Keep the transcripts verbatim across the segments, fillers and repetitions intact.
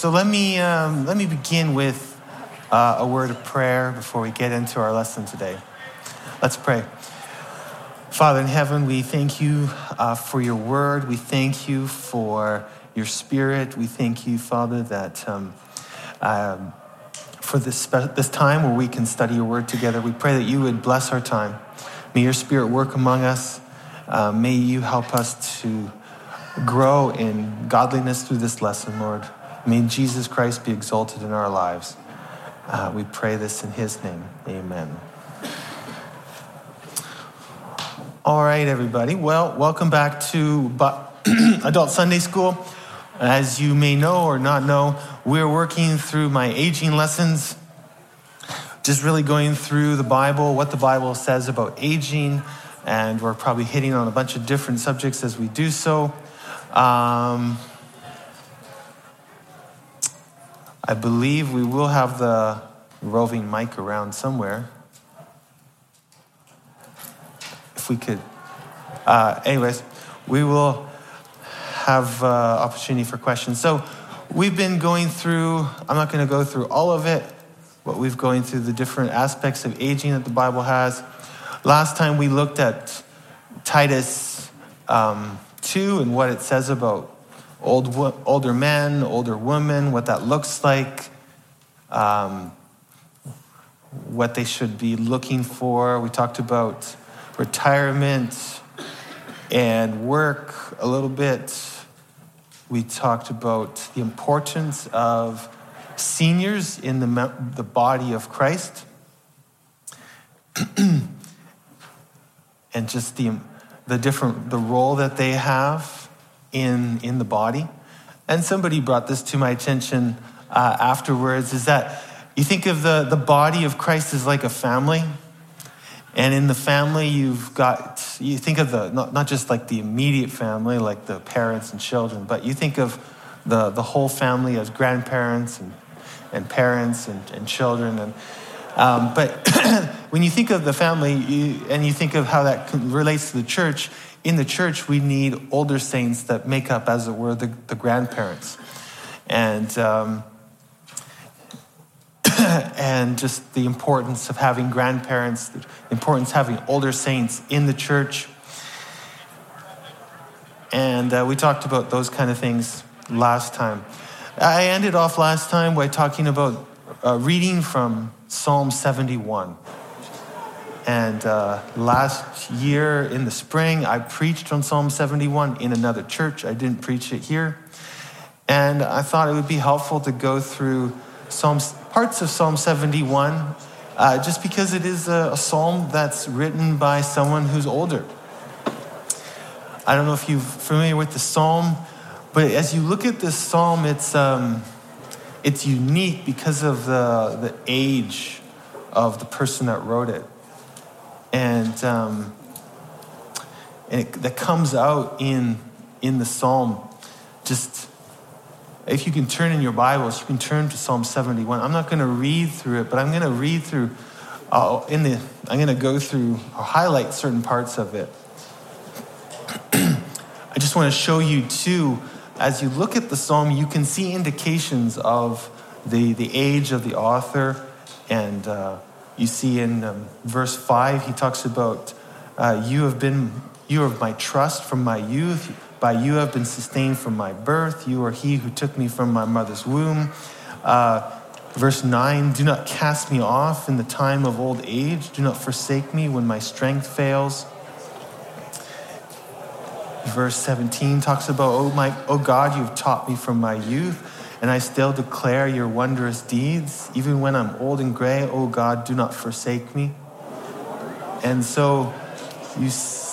So let me um, let me begin with uh, a word of prayer before we get into our lesson today. Let's pray. Father in heaven, we thank you uh, for your word. We thank you for your spirit. We thank you, Father, that um, um, for this spe- this time where we can study your word together. We pray that you would bless our time. May your spirit work among us. Uh, may you help us to grow in godliness through this lesson, Lord. May Jesus Christ be exalted in our lives. Uh, we pray this in his name. Amen. All right, everybody. Well, welcome back to Adult Sunday School. As you may know or not know, we're working through my aging lessons, just really going through the Bible, what the Bible says about aging, and we're probably hitting on a bunch of different subjects as we do so. Um, I believe we will have the roving mic around somewhere. If we could. Uh, anyways, we will have uh, opportunity for questions. So we've been going through, I'm not going to go through all of it, but we've going through the different aspects of aging that the Bible has. Last time we looked at Titus um, two and what it says about old older men, older women, what that looks like, um, what they should be looking for. We talked about retirement and work a little bit. We talked about the importance of seniors in the the body of Christ, and just the the different the role that they have in in the body. And somebody brought this to my attention uh, afterwards, is that you think of the, the body of Christ as like a family. And in the family, you've got, you think of the, not, not just like the immediate family, like the parents and children, but you think of the, the whole family as grandparents and, and parents and, and children. And um, But when you think of the family you, and you think of how that relates to the church, in the church, we need older saints that make up, as it were, the, the grandparents. And um, and just the importance of having grandparents, the importance of having older saints in the church. And uh, we talked about those kind of things last time. I ended off last time by talking about uh, reading from Psalm seventy-one. And uh, last year in the spring, I preached on Psalm seventy-one in another church. I didn't preach it here. And I thought it would be helpful to go through Psalms, parts of Psalm seventy-one, uh, just because it is a, a psalm that's written by someone who's older. I don't know if you're familiar with the psalm, but as you look at this psalm, it's um, it's unique because of the the age of the person that wrote it. And um, and it, that comes out in in the psalm. Just if you can turn in your Bibles, you can turn to Psalm seventy-one. I'm not going to read through it, but I'm going to read through. Uh, in the I'm going to go through or highlight certain parts of it. I just want to show you too. As you look at the psalm, you can see indications of the the age of the author. And uh, you see in um, verse five, he talks about, uh, you have been, you are my trust from my youth. By you have been sustained from my birth. You are he who took me from my mother's womb. Uh, verse nine, do not cast me off in the time of old age. Do not forsake me when my strength fails. Verse seventeen talks about, oh my, oh God, you have taught me from my youth, and I still declare your wondrous deeds. Even when I'm old and gray, oh God, do not forsake me. And so you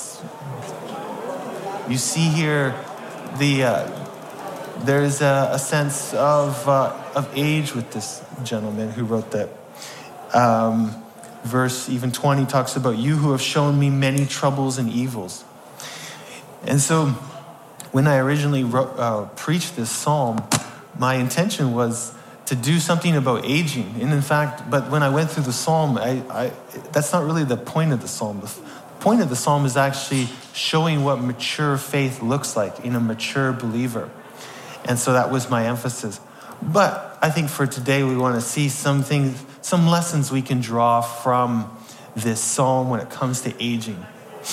you see here the uh, there's a, a sense of uh, of age with this gentleman who wrote that. Um, verse even twenty talks about, you who have shown me many troubles and evils. And so when I originally wrote, uh, preached this psalm, my intention was to do something about aging. And in fact, but when I went through the psalm, I, I, that's not really the point of the psalm. The point of the psalm is actually showing what mature faith looks like in a mature believer. And so that was my emphasis. But I think for today, we want to see some things, some lessons we can draw from this psalm when it comes to aging.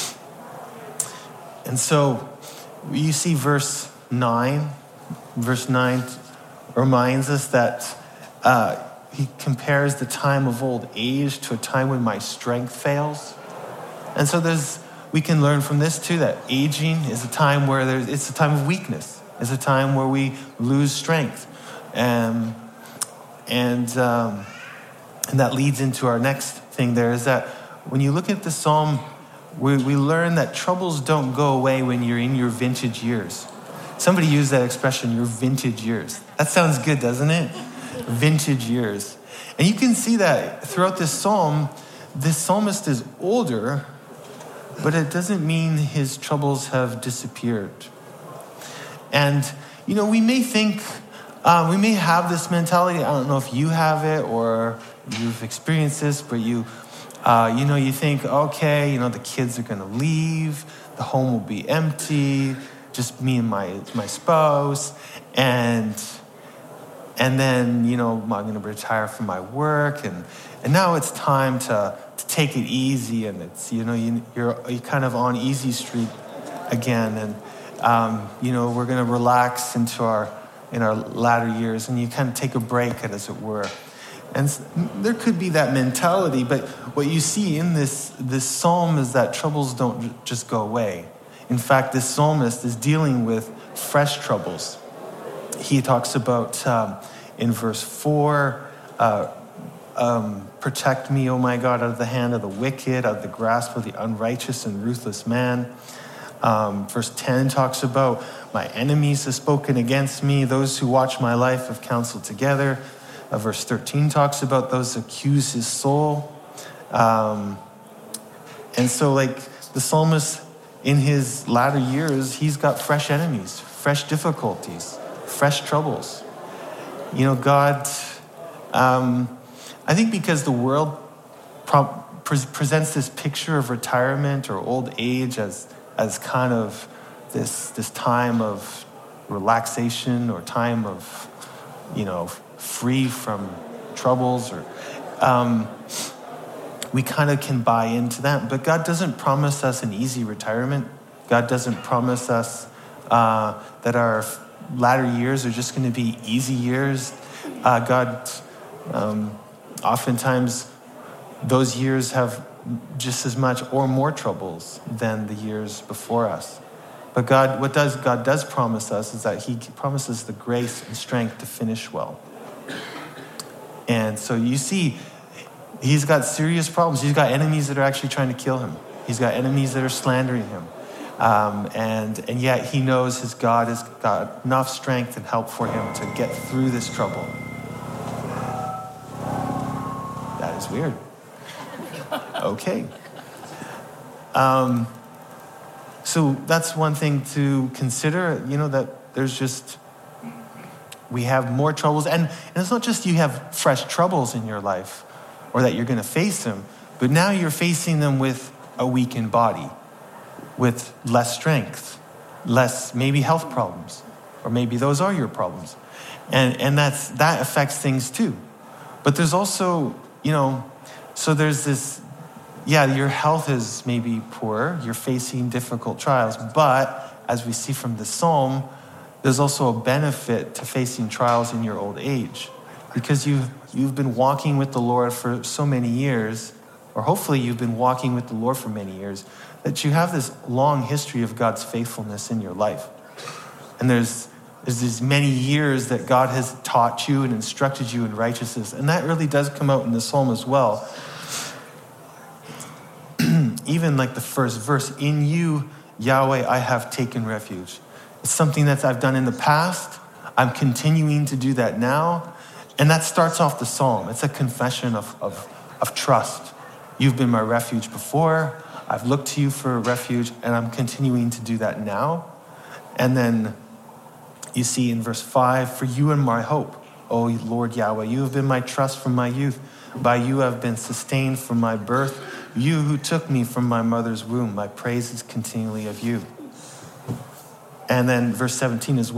And so you see verse nine. Verse nine reminds us that uh, he compares the time of old age to a time when my strength fails. And so there's, we can learn from this too, that aging is a time where there's, it's a time of weakness. It's a time where we lose strength. Um, and, um, and that leads into our next thing there, is that when you look at the psalm, we, we learn that troubles don't go away when you're in your vintage years. Somebody used that expression, your vintage years. That sounds good, doesn't it? Vintage years. And you can see that throughout this psalm, this psalmist is older, but it doesn't mean his troubles have disappeared. And, you know, we may think, uh, we may have this mentality. I don't know if you have it or you've experienced this, but you, uh, you know, you think, okay, you know, the kids are going to leave, the home will be empty, just me and my my spouse, and and then, you know, I'm going to retire from my work, and and now it's time to, to take it easy, and it's, you know, you, you're you're kind of on easy street again, and um, you know, we're going to relax into our in our latter years, and you kind of take a break, as it were. And there could be that mentality, but what you see in this this psalm is that troubles don't just go away. In fact, this psalmist is dealing with fresh troubles. He talks about, um, in verse four, uh, um, protect me, O my God, out of the hand of the wicked, out of the grasp of the unrighteous and ruthless man. Um, verse ten talks about, my enemies have spoken against me. Those who watch my life have counseled together. Uh, verse thirteen talks about those who accuse his soul. Um, and so, like, the psalmist, in his latter years, he's got fresh enemies, fresh difficulties, fresh troubles. You know, God, um, I think because the world pro- pre- presents this picture of retirement or old age as as kind of this this time of relaxation or time of, you know, free from troubles, or um, we kind of can buy into that. But God doesn't promise us an easy retirement. God doesn't promise us uh, that our latter years are just going to be easy years. Uh, God, um, oftentimes, those years have just as much or more troubles than the years before us. But God, what does God does promise us is that He promises the grace and strength to finish well. And so you see, he's got serious problems. He's got enemies that are actually trying to kill him. He's got enemies that are slandering him. Um, and, and yet he knows his God has got enough strength and help for him to get through this trouble. That is weird. Okay. Um, so that's one thing to consider, you know, that there's just, we have more troubles. And, and it's not just you have fresh troubles in your life or that you're going to face them, but now you're facing them with a weakened body, with less strength, less maybe health problems, or maybe those are your problems. And and that's that affects things too. But there's also, you know, so there's this, yeah, your health is maybe poor, you're facing difficult trials, but as we see from the psalm, there's also a benefit to facing trials in your old age, because you've, you've been walking with the Lord for so many years, or hopefully you've been walking with the Lord for many years, that you have this long history of God's faithfulness in your life. And there's, there's these many years that God has taught you and instructed you in righteousness. And that really does come out in the psalm as well. Even like the first verse, in you, Yahweh, I have taken refuge. It's something that I've done in the past. I'm continuing to do that now. And that starts off the psalm. It's a confession of, of, of trust. You've been my refuge before. I've looked to you for refuge, and I'm continuing to do that now. And then you see in verse five, for you are my hope, O Lord Yahweh. You have been my trust from my youth. By you I've been sustained from my birth. You who took me from my mother's womb, my praise is continually of you. And then verse seventeen as well,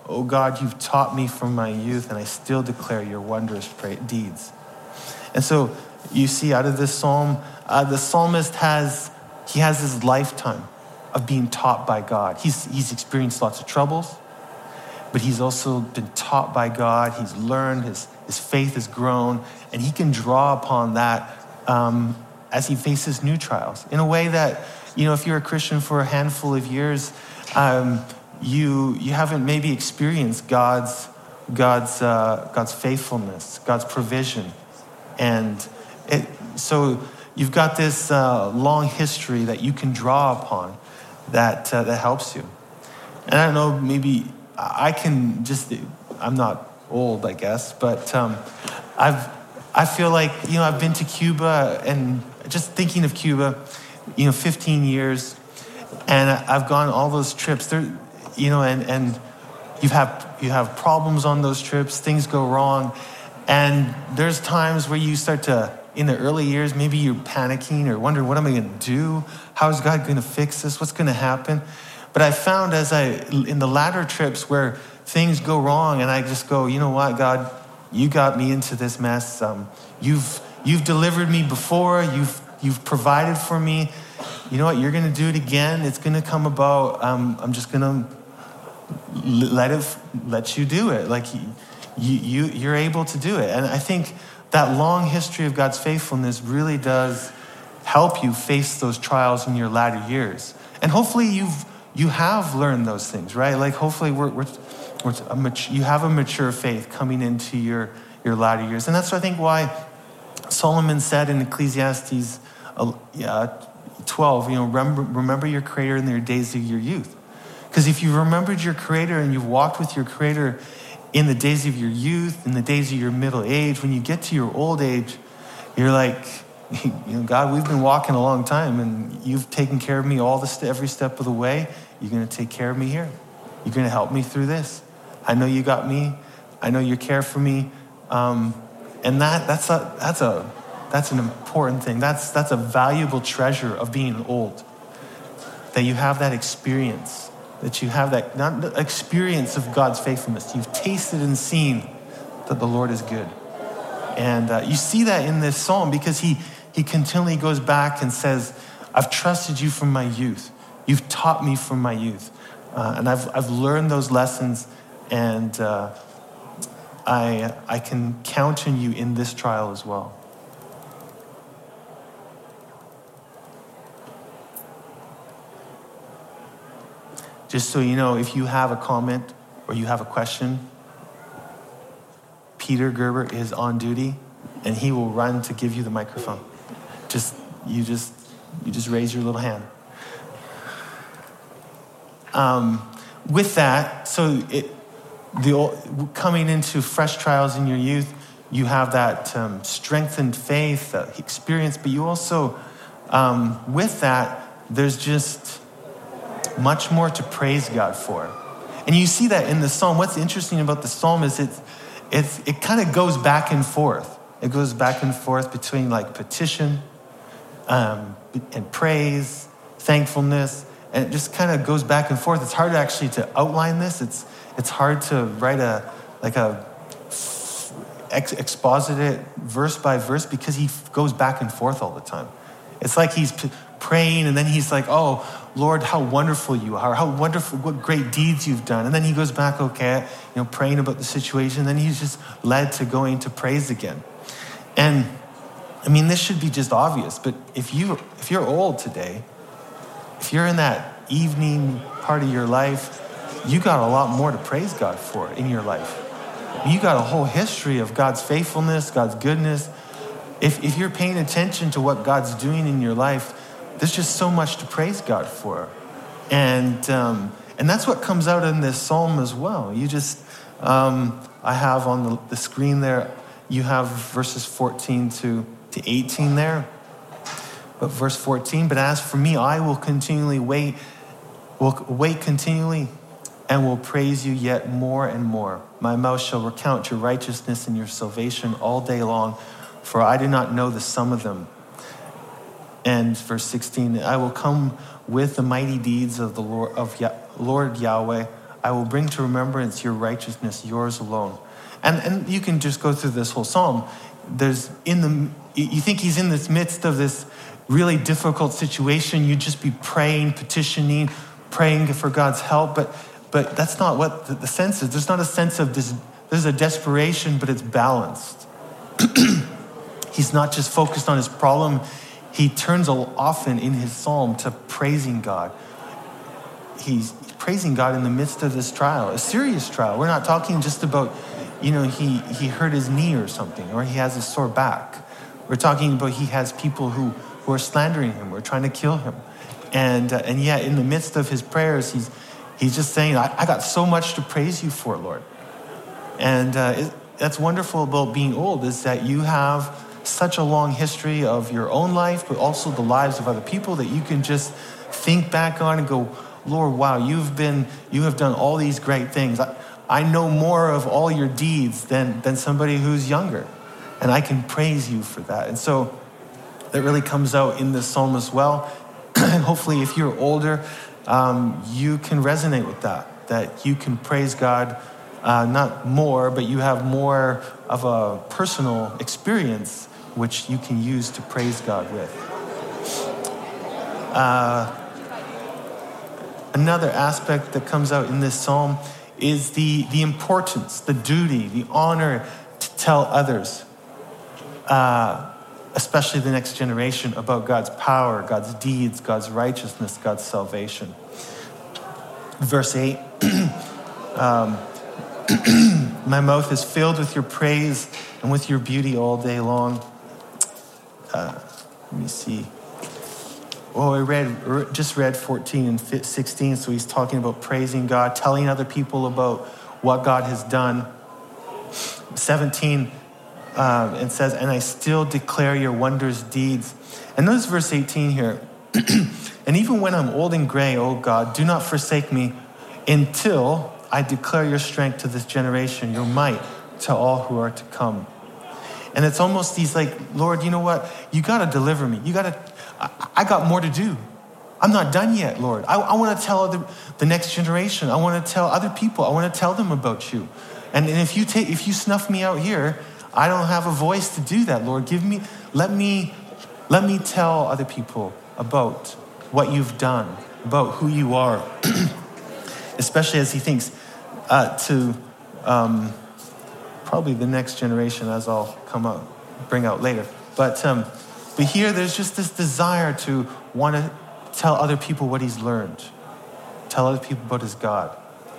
Oh God, you've taught me from my youth, and I still declare your wondrous pra- deeds. And so you see out of this psalm, uh, the psalmist has, he has his lifetime of being taught by God. He's, he's experienced lots of troubles, but he's also been taught by God. He's learned, his, his faith has grown, and he can draw upon that um, as he faces new trials in a way that, you know, if you're a Christian for a handful of years, um, you you haven't maybe experienced God's God's uh, God's faithfulness, God's provision, and it, so you've got this uh, long history that you can draw upon that uh, that helps you. And I don't know, maybe I can just I'm not old, I guess, but um, I've I feel like you know I've been to Cuba, and just thinking of Cuba, you know, fifteen years, and I've gone all those trips there. You know, and, and you have you have problems on those trips, things go wrong. And there's times where you start to, in the early years, maybe you're panicking or wondering, what am I going to do? How is God going to fix this? What's going to happen? But I found as I, in the latter trips where things go wrong and I just go, you know what, God, you got me into this mess. Um, you've you've delivered me before. You've you've provided for me. You know what, you're going to do it again. It's going to come about. Um, I'm just going to let it let you do it. Like you, you you're able to do it. And I think that long history of God's faithfulness really does help you face those trials in your latter years. And hopefully you've you have learned those things, right? Like hopefully we're, we're, we're a mature, you have a mature faith coming into your your latter years. And that's I think why Solomon said in Ecclesiastes uh, yeah, twelve, you know, remember remember your Creator in your days of your youth. Because if you remembered your Creator and you've walked with your Creator in the days of your youth, in the days of your middle age, when you get to your old age, you're like, you know, God, we've been walking a long time, and you've taken care of me all the st- every step of the way. You're going to take care of me here. You're going to help me through this. I know you got me. I know you care for me, um, and that that's a that's a that's an important thing. That's that's a valuable treasure of being old. That you have that experience. That you have that not experience of God's faithfulness. You've tasted and seen that the Lord is good. And uh, you see that in this psalm because he, he continually goes back and says, I've trusted you from my youth. You've taught me from my youth. Uh, and I've, I've learned those lessons, and uh, I, I can count on you in this trial as well. Just so you know, if you have a comment or you have a question, Peter Gerber is on duty, and he will run to give you the microphone. Just you just you just raise your little hand. Um, with that, so it the coming into fresh trials in your youth, you have that um, strengthened faith, uh, experience, but you also, um, with that, there's just much more to praise God for. And you see that in the psalm. What's interesting about the psalm is it's, it's, it kind of goes back and forth. It goes back and forth between like petition um, and praise, thankfulness, and it just kind of goes back and forth. It's hard actually to outline this. It's it's hard to write a like a ex- exposit it verse by verse because he goes back and forth all the time. It's like he's p- praying, and then he's like, oh, Lord, how wonderful you are, how wonderful, what great deeds you've done. And then he goes back, okay, you know, praying about the situation. And then he's just led to going to praise again. And I mean, this should be just obvious, but if you, if you're old today, if you're in that evening part of your life, you got a lot more to praise God for in your life. You got a whole history of God's faithfulness, God's goodness. If, if you're paying attention to what God's doing in your life, there's just so much to praise God for. And um, and that's what comes out in this psalm as well. You just, um, I have on the, the screen there, you have verses fourteen to, to eighteen there. But verse fourteen, but as for me, I will continually wait, will wait continually and will praise you yet more and more. My mouth shall recount your righteousness and your salvation all day long, for I do not know the sum of them. And verse sixteen, I will come with the mighty deeds of the Lord, of Yah- Lord Yahweh. I will bring to remembrance your righteousness, yours alone. And and you can just go through this whole psalm. There's in the, you think he's in this midst of this really difficult situation. You just be praying, petitioning, praying for God's help. But but that's not what the, the sense is. There's not a sense of this, there's a desperation, but it's balanced. He's not just focused on his problem. He turns often in his psalm to praising God. He's praising God in the midst of this trial, a serious trial. We're not talking just about, you know, he, he hurt his knee or something, or he has a sore back. We're talking about he has people who, who are slandering him, or trying to kill him. And uh, and yet in the midst of his prayers, he's he's just saying, I, I got so much to praise you for, Lord. And uh, it, that's wonderful about being old, is that you have such a long history of your own life, but also the lives of other people, that you can just think back on and go, Lord, wow, you've been, you have done all these great things. I, I know more of all your deeds than, than somebody who's younger. And I can praise you for that. And so that really comes out in this psalm as well. And hopefully if you're older, um, you can resonate with that, that you can praise God, uh, not more, but you have more of a personal experience which you can use to praise God with. Uh, another aspect that comes out in this psalm is the, the importance, the duty, the honor to tell others, uh, especially the next generation, about God's power, God's deeds, God's righteousness, God's salvation. Verse eight, um, my mouth is filled with your praise and with your beauty all day long. Uh, let me see. Oh, I read, just read fourteen and sixteen, so he's talking about praising God, telling other people about what God has done. seventeen, um, it says, and I still declare your wondrous deeds. And notice verse eighteen here. And even when I'm old and gray, oh God, do not forsake me until I declare your strength to this generation, your might to all who are to come. And it's almost these like, Lord, you know what? You got to deliver me. You got to, I, I got more to do. I'm not done yet, Lord. I, I want to tell the, the next generation. I want to tell other people. I want to tell them about you. And, and if you take, if you snuff me out here, I don't have a voice to do that, Lord. Give me, let me, let me tell other people about what you've done, about who you are. Especially as he thinks uh, to um, probably the next generation, as I'll come out, bring out later. But um, but here, there's just this desire to want to tell other people what he's learned, tell other people about his God.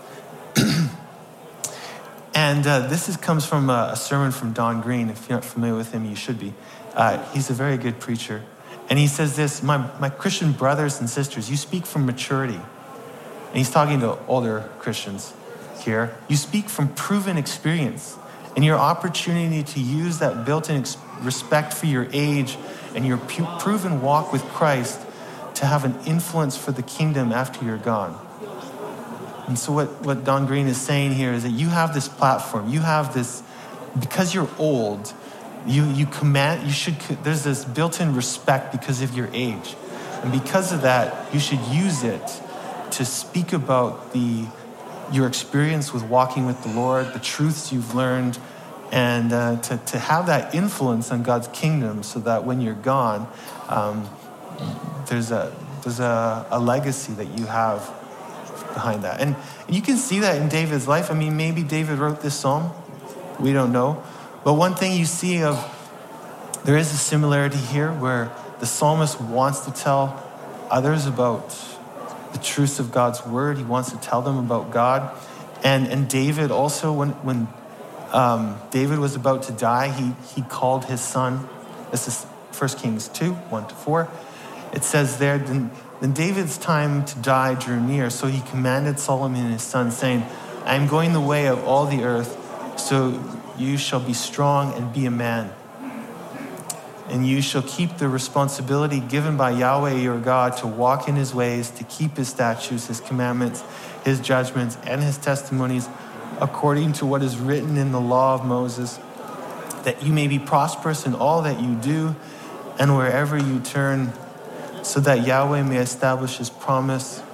And uh, this is, comes from a, a sermon from Don Green. If you're not familiar with him, you should be. Uh, he's a very good preacher. And he says this, my, my Christian brothers and sisters, you speak from maturity. And he's talking to older Christians here. You speak from proven experience, and your opportunity to use that built-in ex- respect for your age and your pu- proven walk with Christ to have an influence for the kingdom after you're gone. And so what, what Don Green is saying here is that you have this platform. You have this, because you're old, you, you command, you should, there's this built-in respect because of your age. And because of that, you should use it to speak about the your experience with walking with the Lord, the truths you've learned, and uh, to, to have that influence on God's kingdom so that when you're gone, um, there's a there's a, a legacy that you have behind that. And, and you can see that in David's life. I mean, maybe David wrote this psalm. We don't know. But one thing you see of, there is a similarity here where the psalmist wants to tell others about the truths of God's word. He wants to tell them about God. And and David also, when when um, David was about to die, he he called his son. This is First Kings two, one to four. It says there, then, then David's time to die drew near, so he commanded Solomon his son, saying, I am going the way of all the earth, so you shall be strong and be a man. And you shall keep the responsibility given by Yahweh your God to walk in his ways, to keep his statutes, his commandments, his judgments, and his testimonies, according to what is written in the law of Moses, that you may be prosperous in all that you do and wherever you turn, so that Yahweh may establish his promise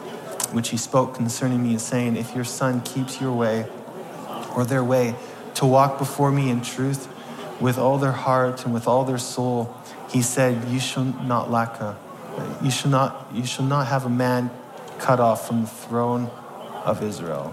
which he spoke concerning me, saying, if your son keeps your way or their way to walk before me in truth with all their heart and with all their soul, he said, you shall not lack a, you shall not, you shall not have a man cut off from the throne of Israel.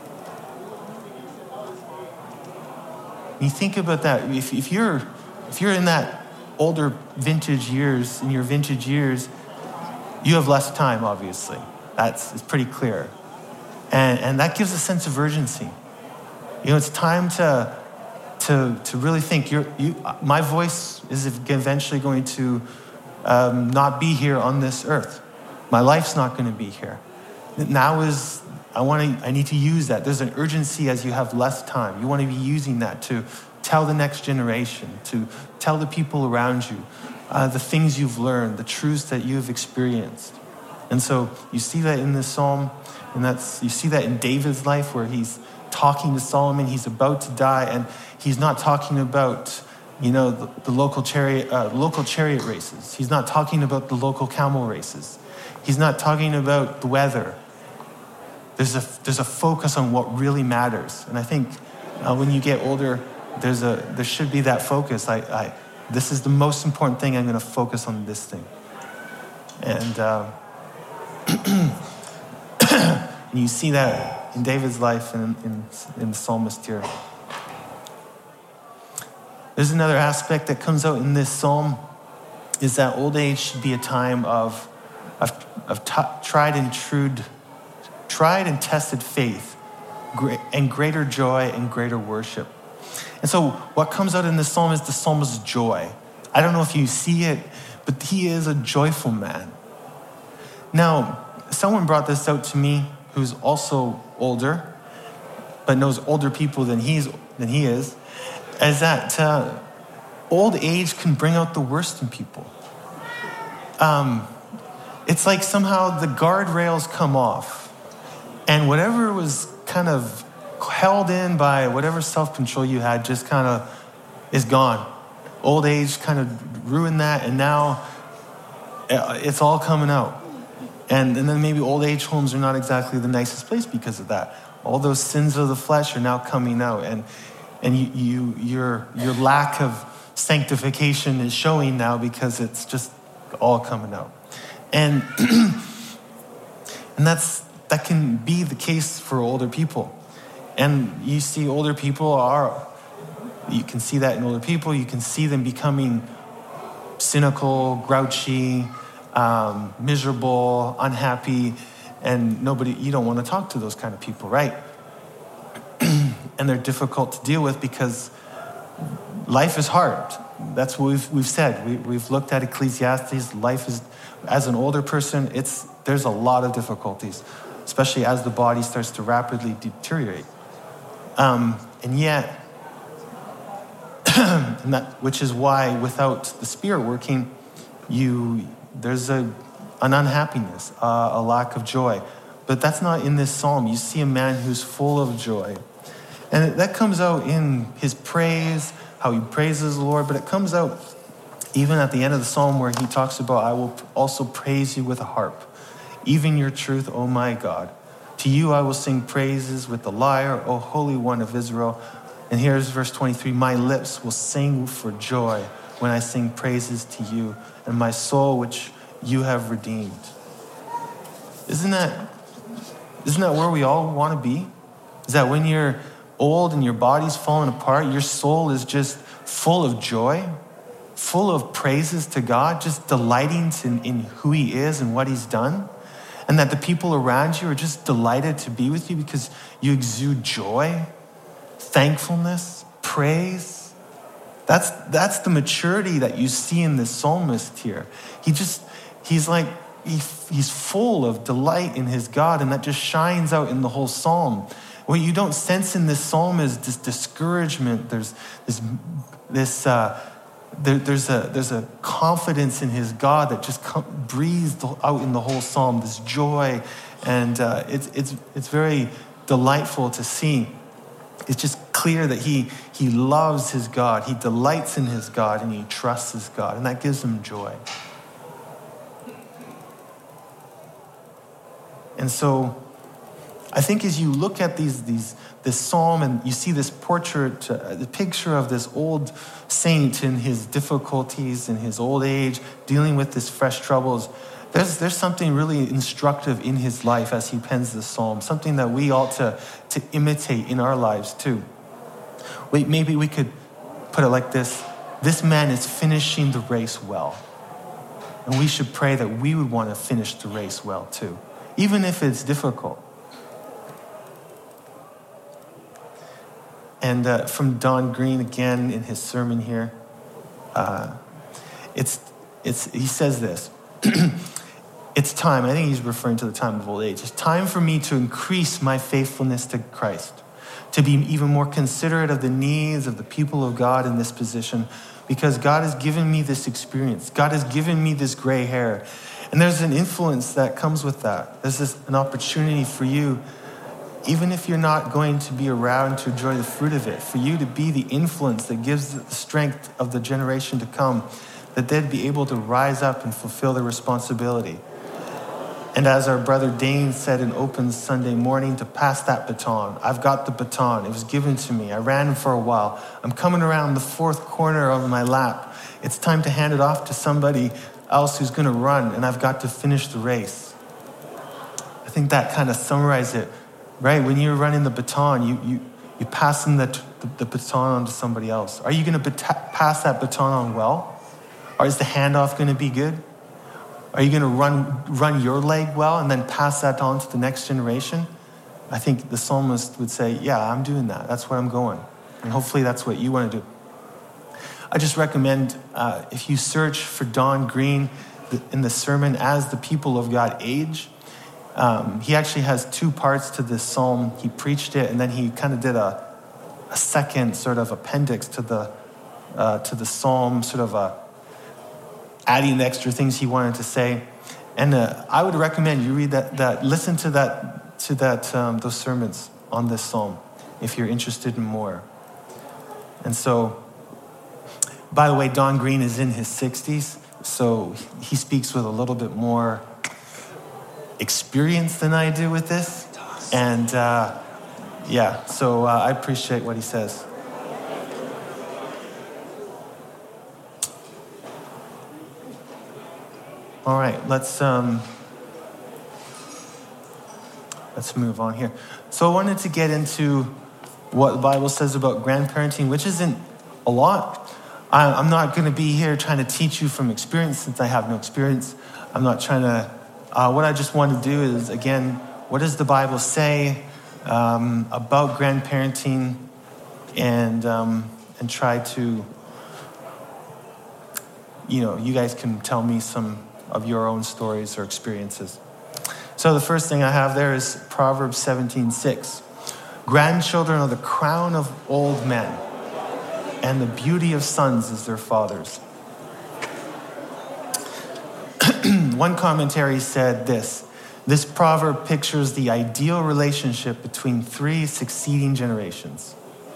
You think about that. If, if you're if you're in that older vintage years, in your vintage years, you have less time, obviously. That's it's pretty clear. And and that gives a sense of urgency. You know, it's time to to to really think. You're, you, my voice is eventually going to um, not be here on this earth. My life's not going to be here. Now is, I want to, I need to use that. There's an urgency as you have less time. You want to be using that to tell the next generation, to tell the people around you uh, the things you've learned, the truths that you've experienced. And so you see that in this psalm, and that's you see that in David's life where he's talking to Solomon. He's about to die, and he's not talking about, you know, the, the local chariot, uh, local chariot races. He's not talking about the local camel races. He's not talking about the weather. There's a there's a focus on what really matters, and I think uh, when you get older, there's a there should be that focus. I, I this is the most important thing. I'm going to focus on this thing, and uh, and you see that in David's life and in, in the psalmist here. There's another aspect that comes out in this psalm, is that old age should be a time of of, of t- tried and true. tried and tested faith, and greater joy and greater worship. And so what comes out in this psalm is the psalmist's joy. I don't know if you see it, but he is a joyful man. Now, someone brought this out to me who's also older, but knows older people than he's than he is, is that uh, old age can bring out the worst in people. Um, it's like somehow the guardrails come off. And whatever was kind of held in by whatever self-control you had just kind of is gone. Old age kind of ruined that, and now it's all coming out. And, and then maybe old age homes are not exactly the nicest place because of that. All those sins of the flesh are now coming out, and and you, you your your lack of sanctification is showing now because it's just all coming out. And and that's That can be the case for older people. And you see older people are, you can see that in older people, you can see them becoming cynical, grouchy, um, miserable, unhappy, and nobody, you don't want to talk to those kind of people, right? And they're difficult to deal with because life is hard. That's what we've, we've said. We, we've looked at Ecclesiastes. Life is, as an older person, it's there's a lot of difficulties, especially as the body starts to rapidly deteriorate. Um, and yet, and that, which is why without the Spirit working, you there's a an unhappiness, uh, a lack of joy. But that's not in this psalm. You see a man who's full of joy. And that comes out in his praise, how he praises the Lord, but it comes out even at the end of the psalm where he talks about, I will also praise you with a harp. Even your truth, O my God. To you I will sing praises with the lyre, O Holy One of Israel. And here's verse twenty-three. My lips will sing for joy when I sing praises to you, and my soul which you have redeemed. Isn't that, isn't that where we all want to be? Is that when you're old and your body's falling apart, your soul is just full of joy, full of praises to God, just delighting in, in who he is and what he's done? And that the people around you are just delighted to be with you because you exude joy, thankfulness, praise. That's that's the maturity that you see in this psalmist here. He just, he's like, he, he's full of delight in his God, and that just shines out in the whole psalm. What you don't sense in this psalm is this discouragement. There's this, this uh, There, there's a there's a confidence in his God that just come, breathes out in the whole psalm. This joy, and uh, it's it's it's very delightful to see. It's just clear that he he loves his God, he delights in his God, and he trusts his God, and that gives him joy. And so I think as you look at these, these, this psalm and you see this portrait, uh, the picture of this old saint in his difficulties, in his old age, dealing with his fresh troubles, there's, there's something really instructive in his life as he pens this psalm, something that we ought to, to imitate in our lives too. Wait, maybe we could put it like this. This man is finishing the race well. And we should pray that we would want to finish the race well too, even if it's difficult. And uh, from Don Green again in his sermon here, uh, it's it's he says this. It's time. I think he's referring to the time of old age. It's time for me to increase my faithfulness to Christ, to be even more considerate of the needs of the people of God in this position, because God has given me this experience. God has given me this gray hair. And there's an influence that comes with that. There's this, an opportunity for you, even if you're not going to be around to enjoy the fruit of it, for you to be the influence that gives the strength of the generation to come, that they'd be able to rise up and fulfill their responsibility. And as our brother Dane said in Open Sunday morning, to pass that baton. I've got the baton. It was given to me. I ran for a while. I'm coming around the fourth corner of my lap. It's time to hand it off to somebody else who's going to run, and I've got to finish the race. I think that kind of summarizes it, right? When you're running the baton, you you you passing the, the, the baton on to somebody else. Are you going to bat- pass that baton on well? Or is the handoff going to be good? Are you going to run run your leg well and then pass that on to the next generation? I think the psalmist would say, yeah, I'm doing that. That's where I'm going. And hopefully that's what you want to do. I just recommend uh, if you search for Don Green in the sermon as the people of God age, um, he actually has two parts to this psalm. He preached it, and then he kind of did a, a second sort of appendix to the uh, to the psalm, sort of a adding the extra things he wanted to say. And uh, I would recommend you read that, that listen to that, to that um, those sermons on this psalm if you're interested in more. And so, by the way, Don Green is in his sixties, so he speaks with a little bit more experience than I do with this. And uh, yeah, so uh, I appreciate what he says. All right, let's um, let's move on here. So I wanted to get into what the Bible says about grandparenting, which isn't a lot. I, I'm not going to be here trying to teach you from experience, since I have no experience. I'm not trying to. Uh, what I just want to do is, again, what does the Bible say um, about grandparenting, and um, and try to, you know, you guys can tell me some of your own stories or experiences. So the first thing I have there is Proverbs seventeen six. Grandchildren are the crown of old men, and the beauty of sons is their fathers. One commentary said this: this proverb pictures the ideal relationship between three succeeding generations.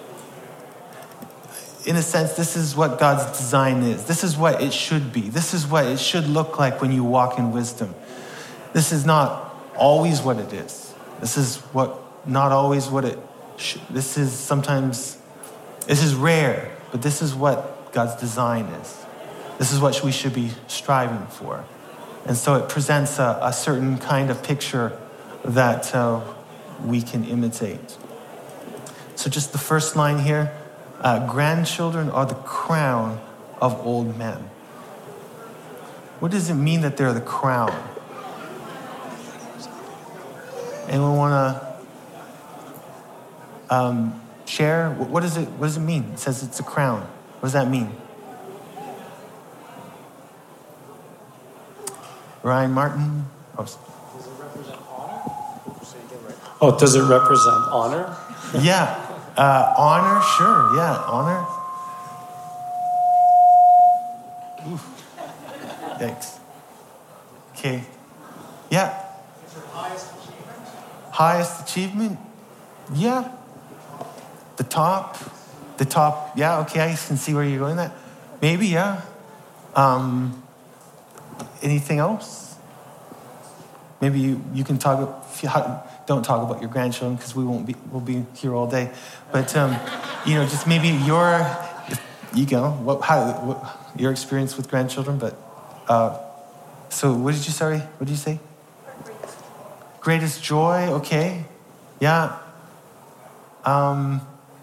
In a sense, this is what God's design is. This is what it should be. This is what it should look like when you walk in wisdom. This is not always what it is. This is what, not always what it should. This is sometimes, this is rare, but this is what God's design is. This is what we should be striving for. And so it presents a, a certain kind of picture that uh, we can imitate. So just the first line here, Uh, grandchildren are the crown of old men. What does it mean that they're the crown? Anyone want to um, share? What does it What does it mean? It says it's a crown. What does that mean? Ryan Martin? Oh. Does it represent honor? Oh, does it represent honor? Yeah. Uh, honor, sure, yeah, honor. Oof. Yikes. Okay. Yeah. Is your highest achievement? Highest achievement? Yeah. The top. The top, yeah, okay, I can see where you're going with that. Maybe, yeah. Um, anything else? maybe you, you can talk, don't talk about your grandchildren because we won't be, we'll be here all day. But, um, you know, just maybe your, you go, what, how, what, your experience with grandchildren. But, uh, so what did you, sorry, what did you say? Greatest joy, okay. Yeah. Um,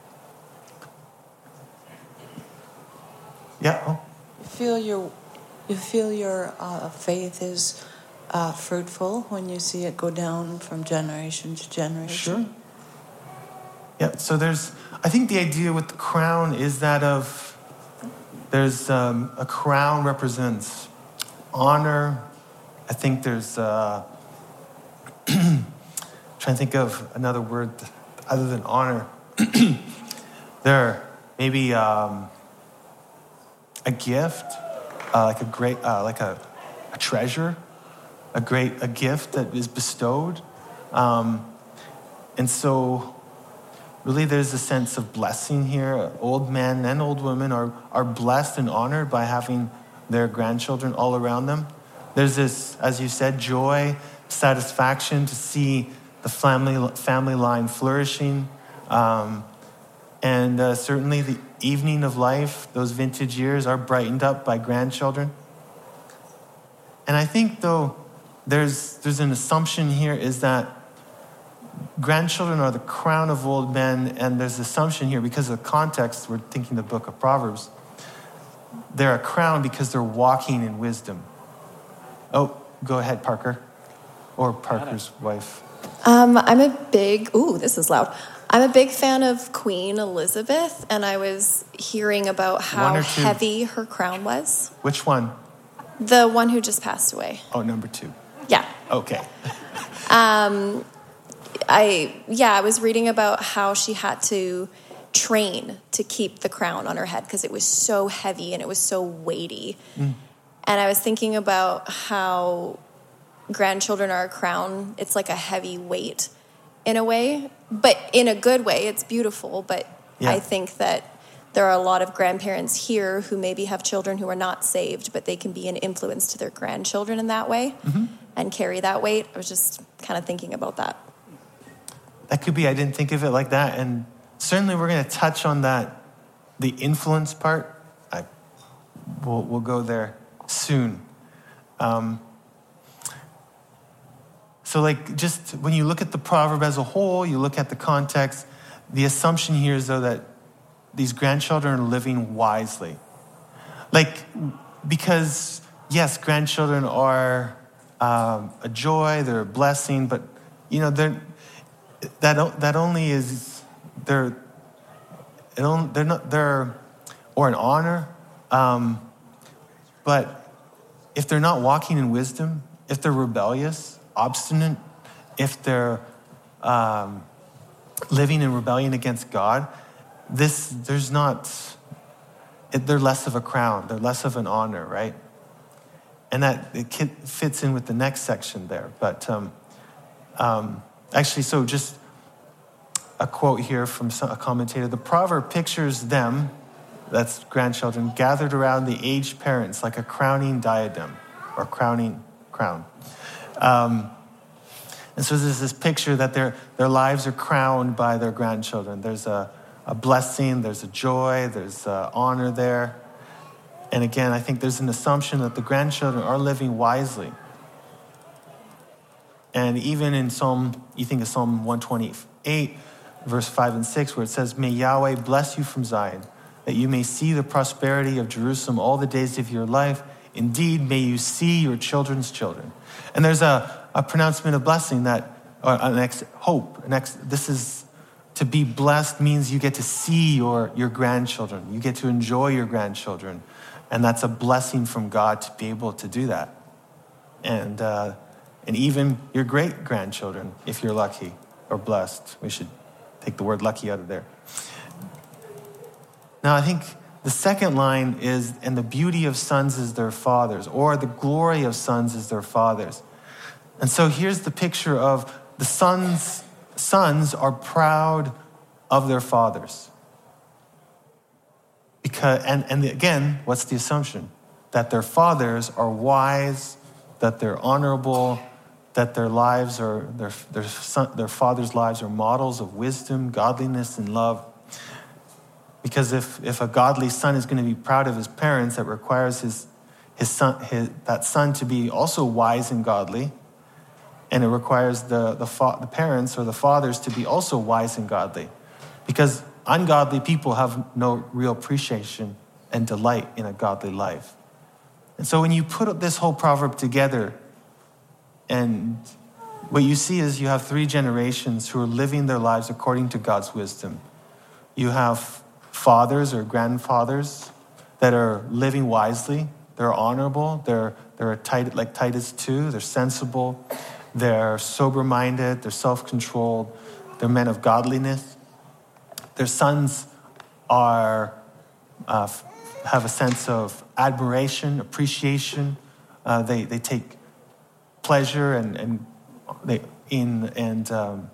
yeah, oh. You feel your, you feel your uh, faith is uh, fruitful when you see it go down from generation to generation. Sure. Yeah, so there's, I think the idea with the crown is that of, there's um, a crown represents honor. I think there's, uh, trying to think of another word other than honor. There, maybe um, a gift, uh, like a great, uh, like a, a treasure, a great, a gift that is bestowed. Um, and so really there's a sense of blessing here. Old men and old women are, are blessed and honored by having their grandchildren all around them. There's this, as you said, joy, satisfaction to see the family family line flourishing. Um, and uh, certainly the evening of life, those vintage years, are brightened up by grandchildren. And I think, though, there's there's an assumption here is that grandchildren are the crown of old men, and there's an assumption here because of the context, we're thinking the book of Proverbs, they're a crown because they're walking in wisdom. Oh, go ahead, Parker. Or Parker's wife. Um, I'm a big, ooh, this is loud. I'm a big fan of Queen Elizabeth, and I was hearing about how heavy her crown was. Which one? The one who just passed away. Oh, number two. Yeah. Okay. um, I, yeah, I was reading about how she had to train to keep the crown on her head because it was so heavy and it was so weighty. Mm. And I was thinking about how grandchildren are a crown. It's like a heavy weight in a way, but in a good way. It's beautiful, but yeah. I think that there are a lot of grandparents here who maybe have children who are not saved, but they can be an influence to their grandchildren in that way mm-hmm. and carry that weight. I was just kind of thinking about that. That could be. I didn't think of it like that. And certainly we're going to touch on that, the influence part. I, we'll, we'll go there soon. Um, so like just when you look at the proverb as a whole, you look at the context, the assumption here is though that these grandchildren are living wisely. Like, because yes, grandchildren are um, a joy, they're a blessing, but you know, they're, that that only is, they're, it only, they're not, they're, or an honor, um, but if they're not walking in wisdom, if they're rebellious, obstinate, if they're um, living in rebellion against God, this, there's not, it, they're less of a crown, they're less of an honor, right? And that it fits in with the next section there. But um, um, actually, so just a quote here from a commentator. The proverb pictures them, that's grandchildren, gathered around the aged parents like a crowning diadem or crowning crown. Um, and so there's this picture that their their lives are crowned by their grandchildren. There's a, a blessing, there's a joy, there's a honor there. And again, I think there's an assumption that the grandchildren are living wisely. And even in Psalm, you think of Psalm one twenty-eight, verse five and six, where it says, "May Yahweh bless you from Zion, that you may see the prosperity of Jerusalem all the days of your life. Indeed, may you see your children's children." And there's a, a pronouncement of blessing that, or an ex, hope. An ex, this is, to be blessed means you get to see your, your grandchildren. You get to enjoy your grandchildren. And that's a blessing from God to be able to do that. And uh, and even your great-grandchildren, if you're lucky or blessed. We should take the word lucky out of there. Now, I think the second line is, "And the beauty of sons is their fathers," or "the glory of sons is their fathers." And so here's the picture of the sons. Sons are proud of their fathers. Because, and, and again, what's the assumption? That their fathers are wise, that they're honorable, that their lives are, their, their, son, their father's lives are models of wisdom, godliness, and love. Because if, if a godly son is going to be proud of his parents, that requires his, his son, his, that son to be also wise and godly. And it requires the, the, fa- the parents or the fathers to be also wise and godly. Because ungodly people have no real appreciation and delight in a godly life. And so when you put this whole proverb together, and what you see is you have three generations who are living their lives according to God's wisdom. You have fathers or grandfathers that are living wisely. They're honorable. They're, they're tight, like Titus two. They're sensible. They're sober-minded. They're self-controlled. They're men of godliness. Their sons are uh, have a sense of admiration, appreciation. Uh, they they take pleasure and and they in and um,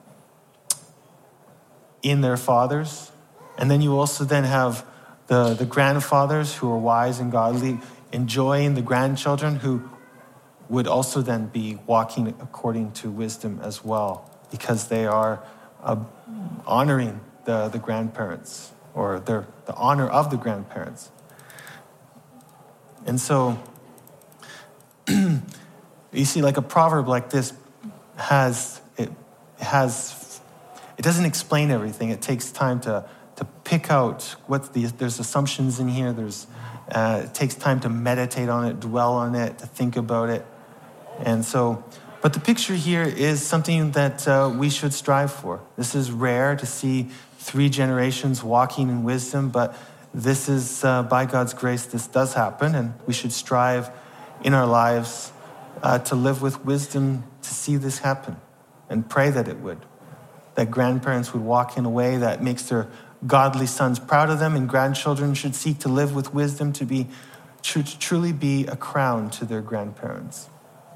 in their fathers. And then you also then have the, the grandfathers who are wise and godly, enjoying the grandchildren who would also then be walking according to wisdom as well, because they are uh, honoring the, the grandparents, or their, the honor of the grandparents. And so, you see, like a proverb like this has, it has, it doesn't explain everything. It takes time to to pick out what the, there's assumptions in here. There's, uh, it takes time to meditate on it, dwell on it, to think about it. And so, but the picture here is something that uh, we should strive for. This is rare to see three generations walking in wisdom, but this is, uh, by God's grace, this does happen, and we should strive in our lives uh, to live with wisdom to see this happen, and pray that it would. That grandparents would walk in a way that makes their godly sons proud of them, and grandchildren should seek to live with wisdom to be to truly be a crown to their grandparents.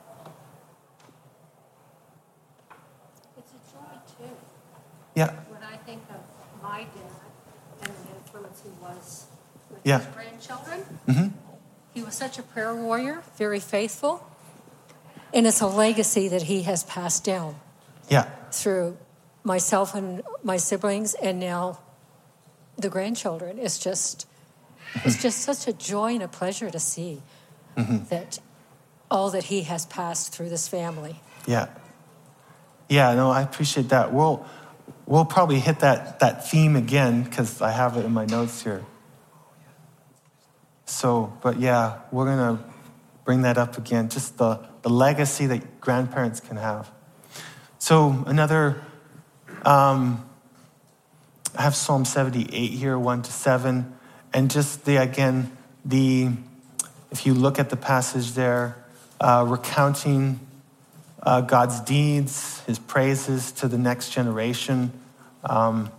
It's a joy too. Yeah. When I think of my dad and the influence he was with Yeah. his grandchildren, Mm-hmm. he was such a prayer warrior, very faithful, and it's a legacy that he has passed down Yeah. through myself and my siblings, and now the grandchildren. It's just, it's just such a joy and a pleasure to see Mm-hmm. that all that he has passed through this family. Yeah. Yeah, no, I appreciate that. We'll we'll probably hit that that theme again because I have it in my notes here. So, but yeah, we're gonna bring that up again, just the, the legacy that grandparents can have. So another um I have Psalm seventy-eight here, one to seven. And just the, again, the, if you look at the passage there, uh, recounting uh, God's deeds, his praises to the next generation. Um,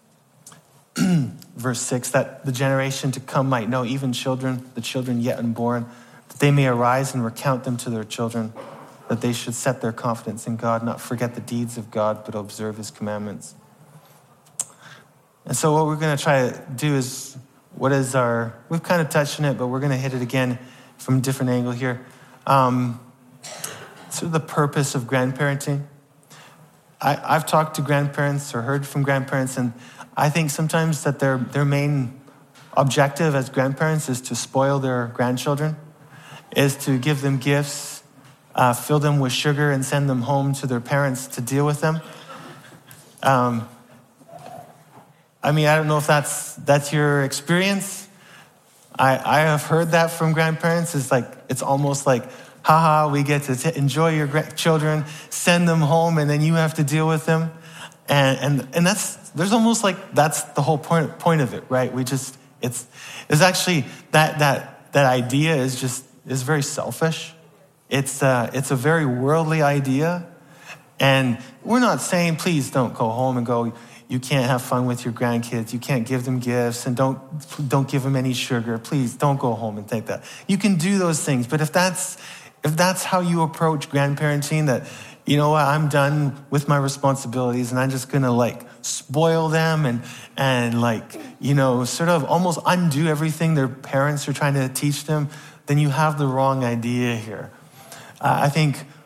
verse six, that the generation to come might know, even children, the children yet unborn, that they may arise and recount them to their children, that they should set their confidence in God, not forget the deeds of God, but observe his commandments. And so what we're going to try to do is, what is our, we've kind of touched on it, but we're going to hit it again from a different angle here. Um, sort of the purpose of grandparenting. I, I've talked to grandparents or heard from grandparents, and I think sometimes that their, their main objective as grandparents is to spoil their grandchildren, is to give them gifts, uh, fill them with sugar, and send them home to their parents to deal with them. Um, I mean, I don't know if that's that's your experience. I I have heard that from grandparents. It's like, it's almost like, haha, we get to t- enjoy your gra- children, send them home, and then you have to deal with them. And and and that's, there's almost like, that's the whole point point of it, right? We just, it's it's actually, that that that idea is just, is very selfish. It's uh it's a very worldly idea. And we're not saying, please don't go home and go, you can't have fun with your grandkids. You can't give them gifts, and don't don't give them any sugar. Please don't go home and take that. You can do those things, but if that's if that's how you approach grandparenting, that, you know what, I'm done with my responsibilities and I'm just gonna like spoil them and and like, you know, sort of almost undo everything their parents are trying to teach them, then you have the wrong idea here. Uh, I think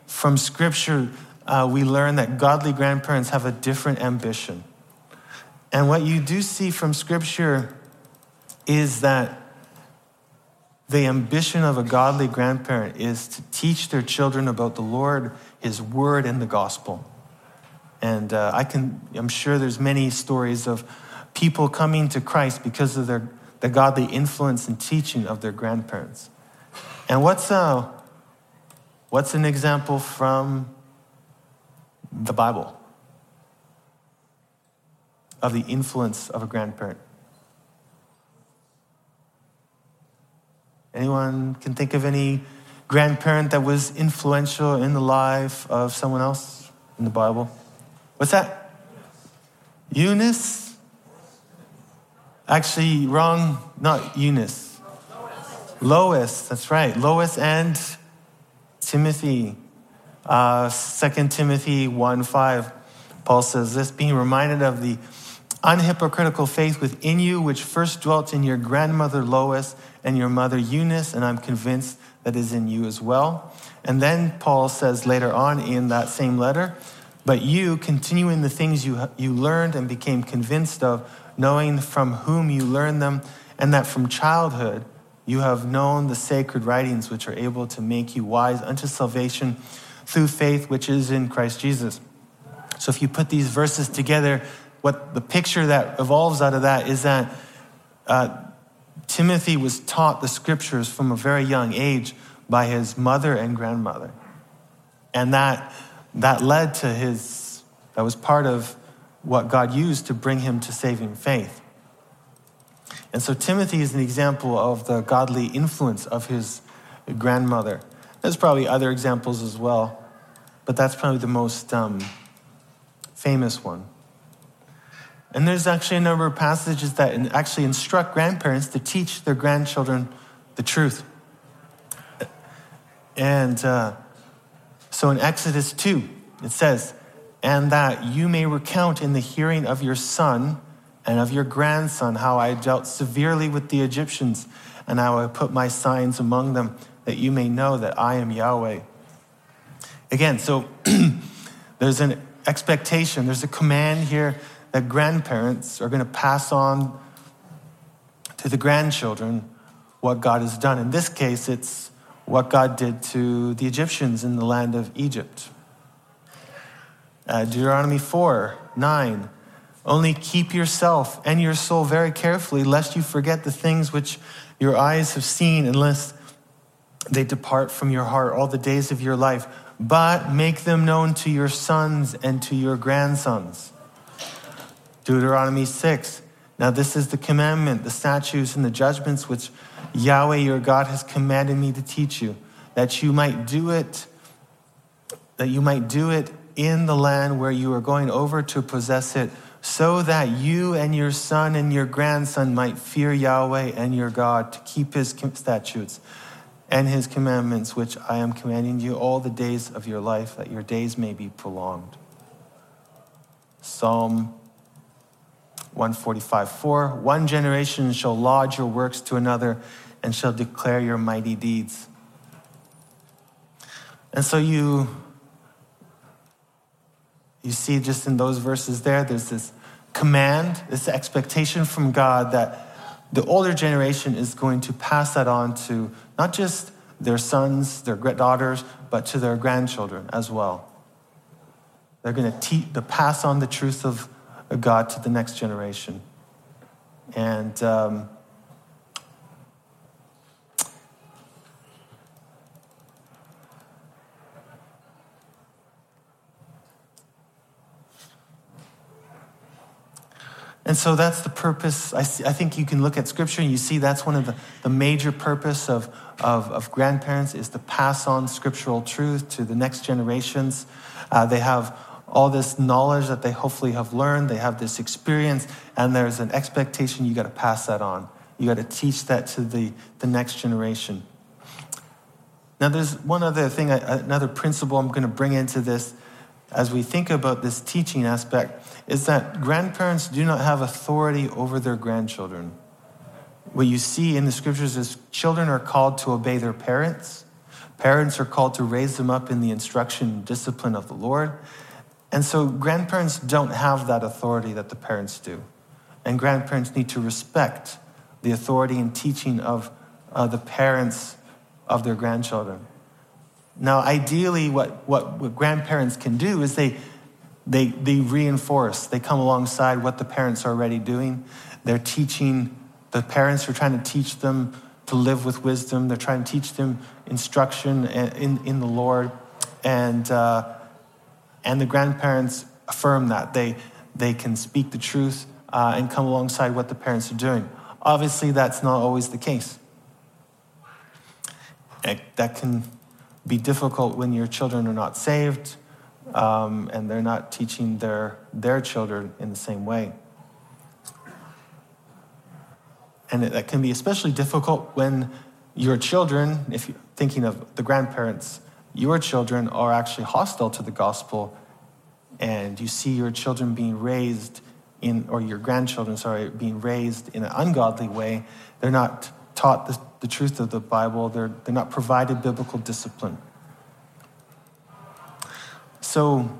from Scripture, uh, we learn that godly grandparents have a different ambition. And what you do see from Scripture is that the ambition of a godly grandparent is to teach their children about the Lord, His Word, and the gospel. And uh, I can, I'm sure there's many stories of people coming to Christ because of their the godly influence and teaching of their grandparents. And what's uh, what's an example from the Bible of the influence of a grandparent? Anyone can think of any grandparent that was influential in the life of someone else in the Bible? What's that? Eunice? Actually, wrong, not Eunice. Lois, that's right. Lois and Timothy. Uh, Second Timothy one five, Paul says this, being reminded of the unhypocritical faith within you, which first dwelt in your grandmother Lois and your mother Eunice, and I'm convinced that is in you as well. And then Paul says later on in that same letter, but you continue in the things you you learned and became convinced of, knowing from whom you learned them, and that from childhood you have known the sacred writings, which are able to make you wise unto salvation through faith which is in Christ Jesus. So if you put these verses together, what the picture that evolves out of that is that uh, Timothy was taught the scriptures from a very young age by his mother and grandmother. And that that led to his, that was part of what God used to bring him to saving faith. And so Timothy is an example of the godly influence of his grandmother. There's probably other examples as well, but that's probably the most um, famous one. And there's actually a number of passages that actually instruct grandparents to teach their grandchildren the truth. And uh, so in Exodus two, it says, and that you may recount in the hearing of your son and of your grandson how I dealt severely with the Egyptians and how I put my signs among them, that you may know that I am Yahweh. Again, so there's an expectation, there's a command here that grandparents are going to pass on to the grandchildren what God has done. In this case, it's what God did to the Egyptians in the land of Egypt. Uh, Deuteronomy four nine, only keep yourself and your soul very carefully, lest you forget the things which your eyes have seen, unless they depart from your heart all the days of your life, but make them known to your sons and to your grandsons. Deuteronomy six, now this is the commandment, the statutes and the judgments which Yahweh your God has commanded me to teach you, that you might do it, that you might do it in the land where you are going over to possess it, so that you and your son and your grandson might fear Yahweh and your God, to keep his statutes and his commandments, which I am commanding you all the days of your life, that your days may be prolonged. Psalm one forty-five four, one generation shall laud your works to another and shall declare your mighty deeds. And so you, you see just in those verses there, there's this command, this expectation from God that the older generation is going to pass that on to not just their sons, their daughters, but to their grandchildren as well. They're going to teach, to pass on the truth of God to the next generation. And um, And so that's the purpose. I, see, I think you can look at Scripture and you see that's one of the, the major purpose of, of, of grandparents is to pass on scriptural truth to the next generations. Uh, they have all this knowledge that they hopefully have learned. They have this experience, and there's an expectation you got to pass that on. You got to teach that to the, the next generation. Now, there's one other thing, another principle I'm going to bring into this as we think about this teaching aspect, is that grandparents do not have authority over their grandchildren. What you see in the scriptures is children are called to obey their parents, Parents are called to raise them up in the instruction and discipline of the Lord. And so grandparents don't have that authority that the parents do. And grandparents need to respect the authority and teaching of uh, the parents of their grandchildren. Now, ideally, what, what, what grandparents can do is they, they, they reinforce, they come alongside what the parents are already doing. They're teaching, the parents are trying to teach them to live with wisdom. They're trying to teach them instruction in, in the Lord. And, uh, and the grandparents affirm that. They, they can speak the truth uh, and come alongside what the parents are doing. Obviously, that's not always the case. And that can be difficult when your children are not saved um, and they're not teaching their, their children in the same way. And it, that can be especially difficult when your children, if you're thinking of the grandparents, your children are actually hostile to the gospel, and you see your children being raised in, or your grandchildren, sorry, being raised in an ungodly way. They're not taught the, the truth of the Bible. They're, they're not provided biblical discipline. So,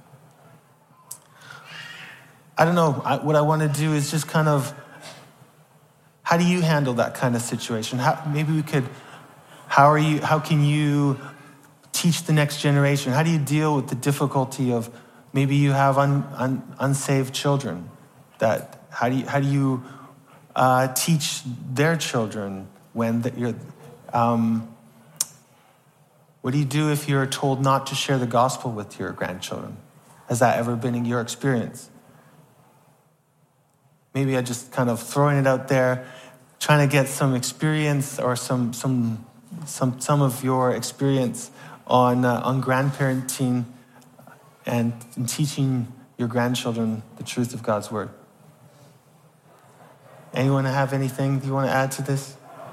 I don't know. I, what I want to do is just kind of, how do you handle that kind of situation? How, maybe we could, how are you, how can you teach the next generation? How do you deal with the difficulty of maybe you have un, un, unsaved children? That how do you how do you uh, teach their children when that you're? Um, what do you do if you're told not to share the gospel with your grandchildren? Has that ever been in your experience? Maybe I just kind of throwing it out there, trying to get some experience or some some some some of your experience on uh, on grandparenting and teaching your grandchildren the truth of God's word. Anyone have anything you want to add to this?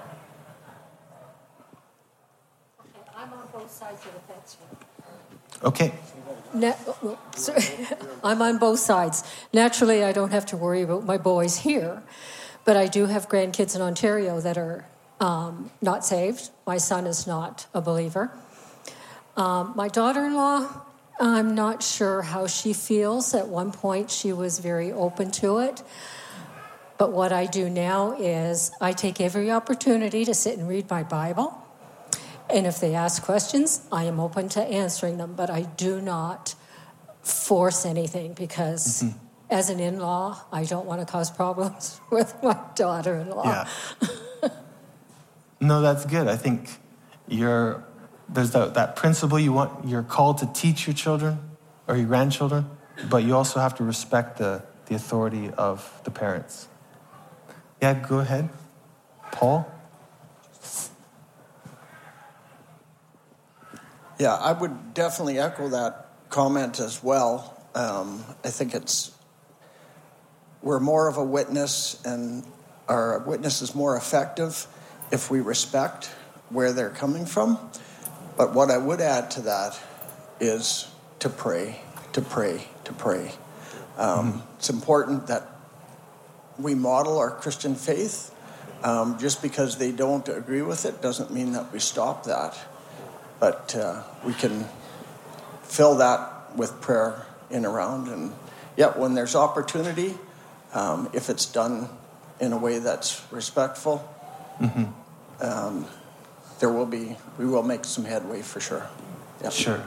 Okay, I'm on both sides of the fence here. Okay. Na- well, sorry. I'm on both sides. Naturally, I don't have to worry about my boys here, but I do have grandkids in Ontario that are um, not saved. My son is not a believer. Um, my daughter-in-law, I'm not sure how she feels. At one point, she was very open to it. But what I do now is I take every opportunity to sit and read my Bible. And if they ask questions, I am open to answering them. But I do not force anything because mm-hmm. as an in-law, I don't want to cause problems with my daughter-in-law. Yeah. No, that's good. I think you're... There's that, that principle you want, you're called to teach your children or your grandchildren, but you also have to respect the, the authority of the parents. Yeah, go ahead. Paul? Yeah, I would definitely echo that comment as well. Um, I think it's, we're more of a witness, and our witness is more effective if we respect where they're coming from. But what I would add to that is to pray, to pray, to pray. Um, mm-hmm. It's important that we model our Christian faith. Um, just because they don't agree with it doesn't mean that we stop that. But uh, we can fill that with prayer in around. And yet when there's opportunity, um, if it's done in a way that's respectful, mm-hmm. um, There will be, we will make some headway for sure. Yep. Sure.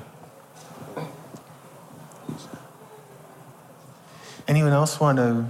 Anyone else want to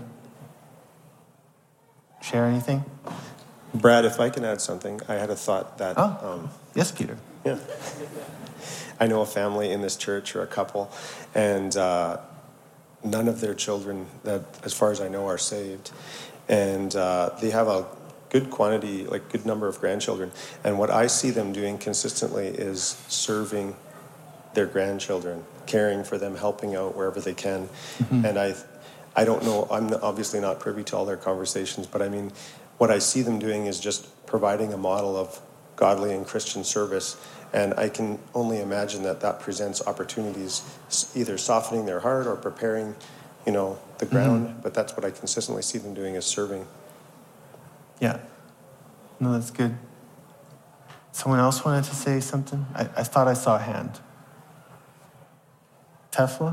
share anything? Brad, if I can add something, I had a thought that... Oh, um, yes, Peter. Yeah. I know a family in this church, or a couple, and uh, none of their children, that, as far as I know, are saved. And uh, they have a good quantity, like good number of grandchildren. And what I see them doing consistently is serving their grandchildren, caring for them, helping out wherever they can. Mm-hmm. And I I don't know, I'm obviously not privy to all their conversations, but I mean, what I see them doing is just providing a model of godly and Christian service. And I can only imagine that that presents opportunities, either softening their heart or preparing, you know, the ground. Mm-hmm. But that's what I consistently see them doing, is serving. Yeah. No, that's good. Someone else wanted to say something? I, I thought I saw a hand. Tefla?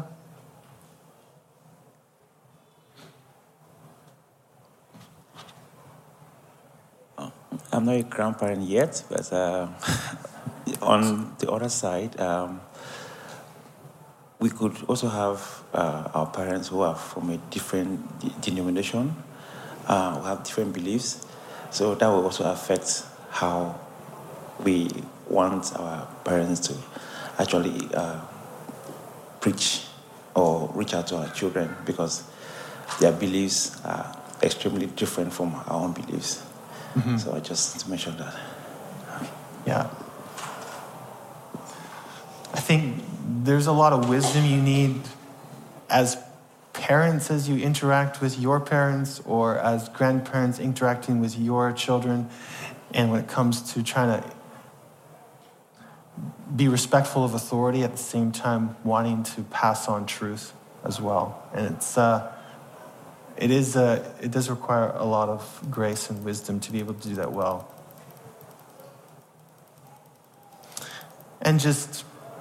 I'm not a grandparent yet, but uh, on the other side, um, we could also have uh, our parents who are from a different de- denomination, uh, who have different beliefs. So that will also affect how we want our parents to actually uh, preach or reach out to our children, because their beliefs are extremely different from our own beliefs. Mm-hmm. So I just mentioned that. Yeah. I think there's a lot of wisdom you need as parents as you interact with your parents, or as grandparents interacting with your children. And when it comes to trying to be respectful of authority at the same time wanting to pass on truth as well. And it's uh, it is uh, it does require a lot of grace and wisdom to be able to do that well. And just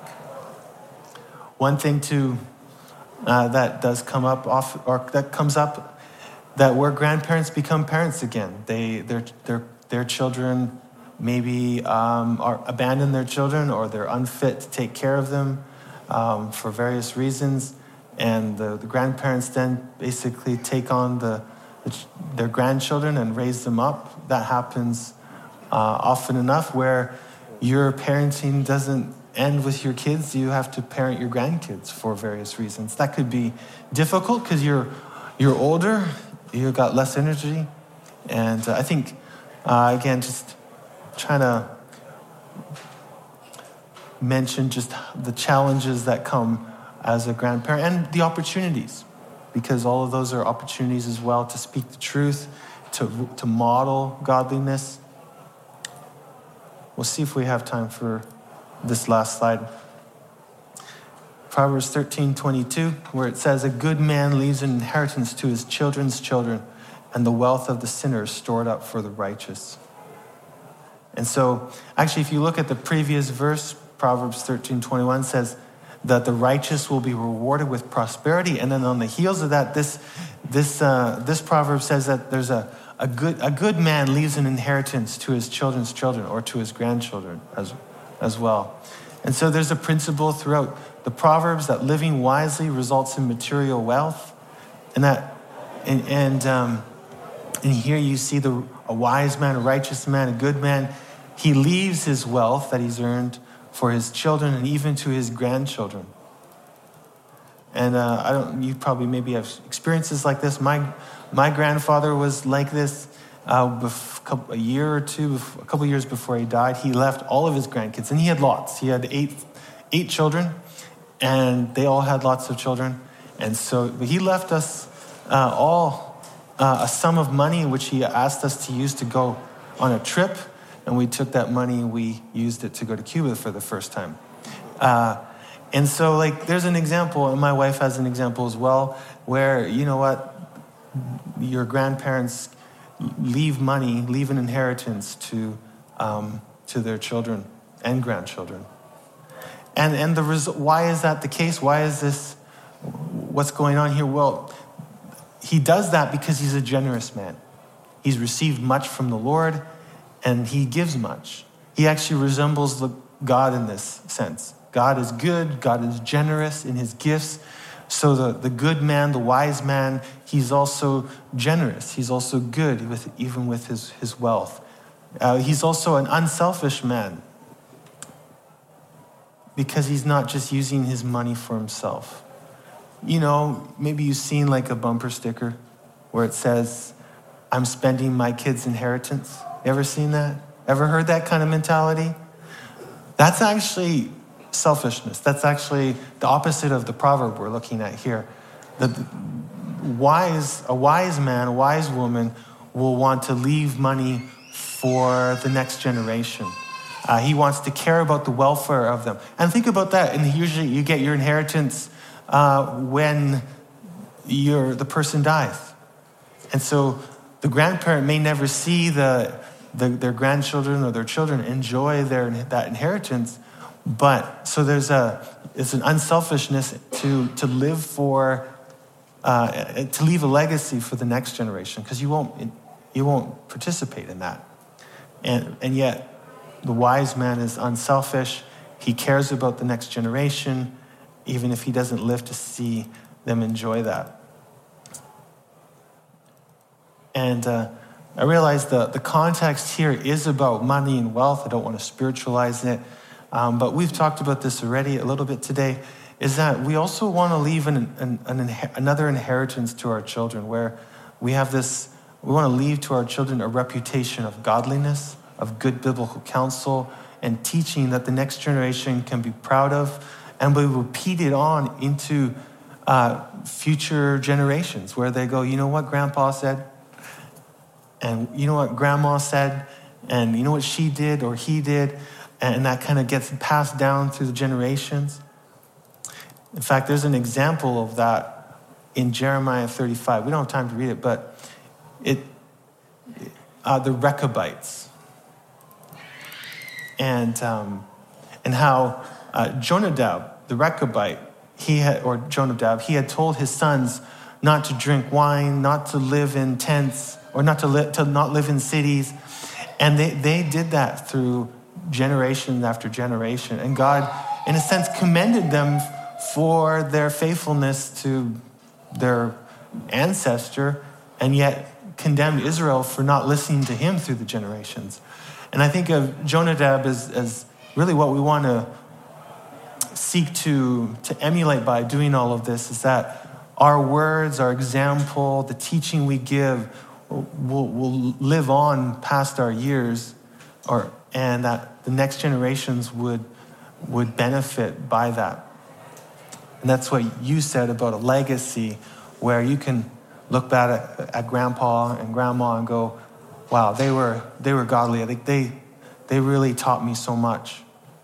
one thing too uh, that does come up off, or that comes up, that where grandparents become parents again. They their their their children maybe um, are abandon their children, or they're unfit to take care of them um, for various reasons, and the, the grandparents then basically take on the, the their grandchildren and raise them up. That happens uh, often enough, where your parenting doesn't end with your kids. You have to parent your grandkids for various reasons. That could be difficult because you're you're older, you've got less energy, and uh, I think uh, again just trying to mention just the challenges that come as a grandparent and the opportunities, because all of those are opportunities as well to speak the truth, to to model godliness. We'll see if we have time for this last slide. Proverbs thirteen twenty-two, where it says, "A good man leaves an inheritance to his children's children, and the wealth of the sinner is stored up for the righteous." And so, actually, if you look at the previous verse, Proverbs thirteen twenty-one says that the righteous will be rewarded with prosperity. And then on the heels of that, this this uh, this proverb says that there's a, a good a good man leaves an inheritance to his children's children, or to his grandchildren as as well. And so there's a principle throughout the Proverbs that living wisely results in material wealth, and that and and um, and here you see the a wise man, a righteous man, a good man. He leaves his wealth that he's earned for his children and even to his grandchildren. And uh, I don't. You probably maybe have experiences like this. My my grandfather was like this. Uh, bef- a year or two, a couple years before he died, he left all of his grandkids, and he had lots. He had eight eight children, and they all had lots of children. And so he left us uh, all uh, a sum of money, which he asked us to use to go on a trip. And we took that money and we used it to go to Cuba for the first time. Uh, and so, like, there's an example, and my wife has an example as well, where, you know what, your grandparents leave money, leave an inheritance to um, to their children and grandchildren. And and the res- why is that the case? Why is this, what's going on here? Well, he does that because he's a generous man. He's received much from the Lord, and he gives much. He actually resembles the God in this sense. God is good. God is generous in his gifts. So the, the good man, the wise man, he's also generous. He's also good, with even with his, his wealth. Uh, he's also an unselfish man, because he's not just using his money for himself. You know, maybe you've seen like a bumper sticker where it says, "I'm spending my kid's inheritance." You ever seen that? Ever heard that kind of mentality? That's actually selfishness. That's actually the opposite of the proverb we're looking at here. The wise, a wise man, a wise woman will want to leave money for the next generation. Uh, he wants to care about the welfare of them. And think about that. And usually you get your inheritance uh, when you're, the person dies. And so the grandparent may never see the the, their grandchildren or their children enjoy their that inheritance. But so there's a it's an unselfishness to to live for uh, to leave a legacy for the next generation, because you won't you won't participate in that. And and yet the wise man is unselfish. He cares about the next generation, even if he doesn't live to see them enjoy that. And uh, I realize the, the context here is about money and wealth. I don't want to spiritualize it. Um, but we've talked about this already a little bit today, is that we also want to leave an, an, an, another inheritance to our children, where we have this, we want to leave to our children a reputation of godliness, of good biblical counsel, and teaching that the next generation can be proud of, and we repeat it on into uh, future generations, where they go, you know what Grandpa said? And you know what Grandma said? And you know what she did or he did? And that kind of gets passed down through the generations. In fact, there's an example of that in Jeremiah thirty-five. We don't have time to read it, but it uh, the Rechabites. And um, and how uh, Jonadab, the Rechabite, he had, or Jonadab, he had told his sons not to drink wine, not to live in tents, or not to, li- to not live in cities. And they, they did that through generation after generation. And God, in a sense, commended them for their faithfulness to their ancestor, and yet condemned Israel for not listening to him through the generations. And I think of Jonadab as, as really what we want to seek to, to emulate by doing all of this, is that our words, our example, the teaching we give will, will live on past our years, or and that the next generations would, would benefit by that. And that's what you said about a legacy, where you can look back at, at Grandpa and Grandma and go, wow, they were they were godly. I think they they really taught me so much.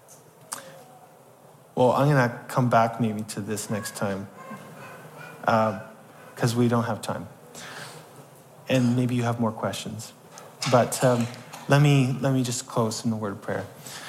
Well, I'm going to come back maybe to this next time, because uh, we don't have time. And maybe you have more questions. But um, let me let me just close in a word of prayer.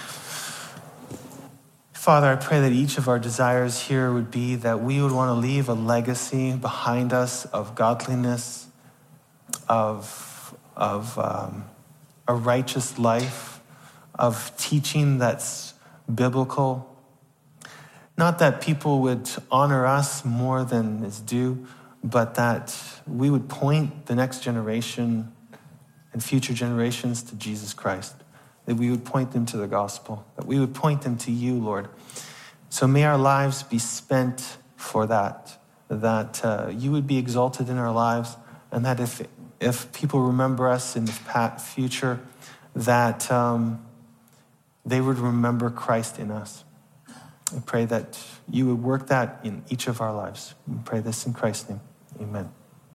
Father, I pray that each of our desires here would be that we would want to leave a legacy behind us of godliness, of, of um, a righteous life, of teaching that's biblical. Not that people would honor us more than is due, but that we would point the next generation and future generations to Jesus Christ. That we would point them to the gospel, that we would point them to you, Lord. So may our lives be spent for that, that uh, you would be exalted in our lives, and that if if people remember us in the future, that um, they would remember Christ in us. I pray that you would work that in each of our lives. We pray this in Christ's name. Amen.